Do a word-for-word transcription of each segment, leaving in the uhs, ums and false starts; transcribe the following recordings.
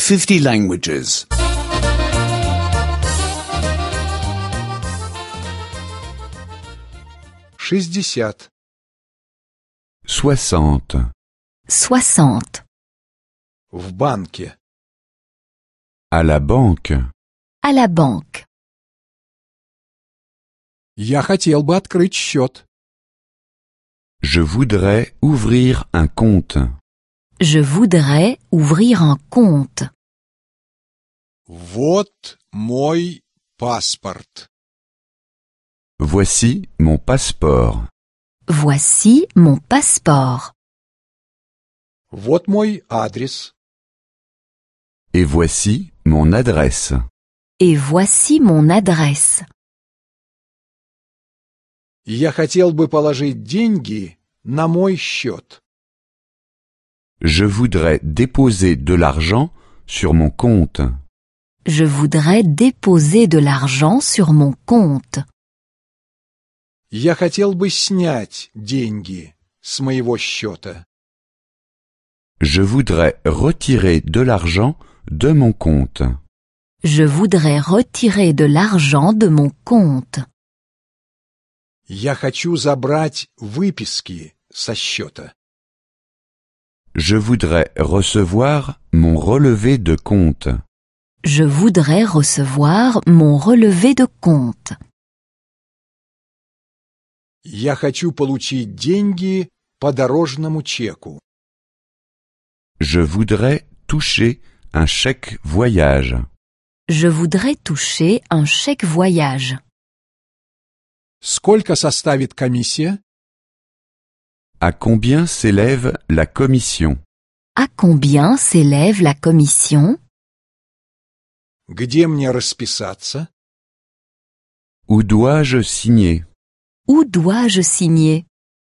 fifty languages. шестьдесят. Soixante. Soixante. В банке. À la banque. À la banque. Я хотел бы открыть счет. Je voudrais ouvrir un compte. Je voudrais ouvrir un compte. Вот мой паспорт. Voici mon passeport. Voici mon passeport. Вот мой адрес. Et voici mon adresse. Et voici mon adresse. Я хотел бы положить деньги на мой счет. Je voudrais déposer de l'argent sur mon compte. Je voudrais déposer de l'argent sur mon compte. Я хотел бы снять деньги с моего счета. Je voudrais retirer de l'argent de mon compte. Je voudrais retirer de l'argent de mon compte. Я хочу забрать выписки со счета. Je voudrais recevoir mon relevé de compte. Je voudrais recevoir mon relevé de compte. Я хочу получить деньги по дорожному чеку. Je voudrais toucher un chèque voyage. Je voudrais toucher un chèque voyage. Сколько составит комиссия? À combien s'élève la commission? À combien s'élève la commission? Где мне расписаться? Où dois-je signer? Où dois-je signer?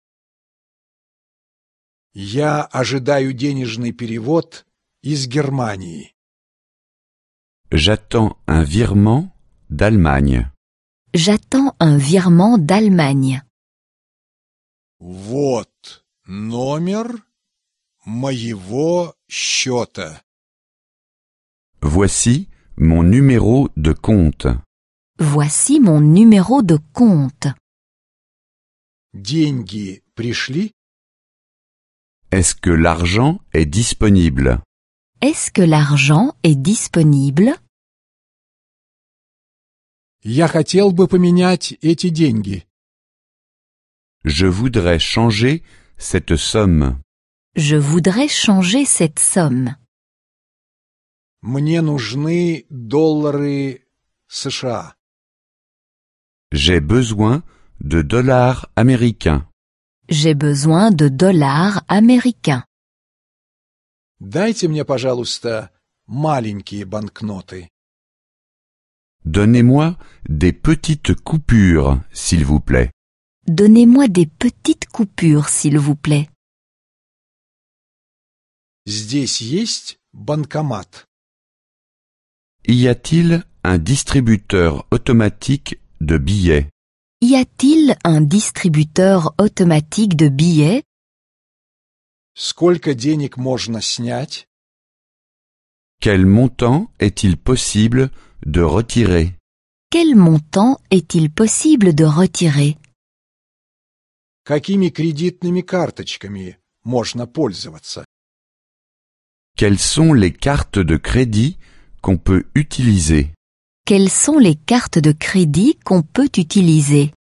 Я ожидаю денежный перевод из Германии. J'attends un virement d'Allemagne. J'attends un virement d'Allemagne. Вот номер моего счета. Voici mon numéro de compte. Voici mon numéro de compte. Деньги пришли? Est-ce que l'argent est disponible? Est-ce que l'argent est disponible? Я хотел бы поменять эти деньги. Je voudrais changer cette somme. Je voudrais changer cette somme. Мне нужны доллары США. J'ai besoin de dollars américains. J'ai besoin de dollars américains. Дайте мне, пожалуйста, маленькие банкноты. Donnez-moi des petites coupures, s'il vous plaît. Donnez-moi des petites coupures, s'il vous plaît. Здесь есть банкомат. Y a-t-il un distributeur automatique de billets? Y a-t-il un distributeur automatique de billets? Сколько денег можно снять? Quel montant est-il possible de retirer? Quel montant est-il possible de retirer? Какими кредитными карточками можно пользоваться? Quelles sont les cartes de crédit qu'on peut utiliser? Quelles sont les cartes de crédit qu'on peut utiliser?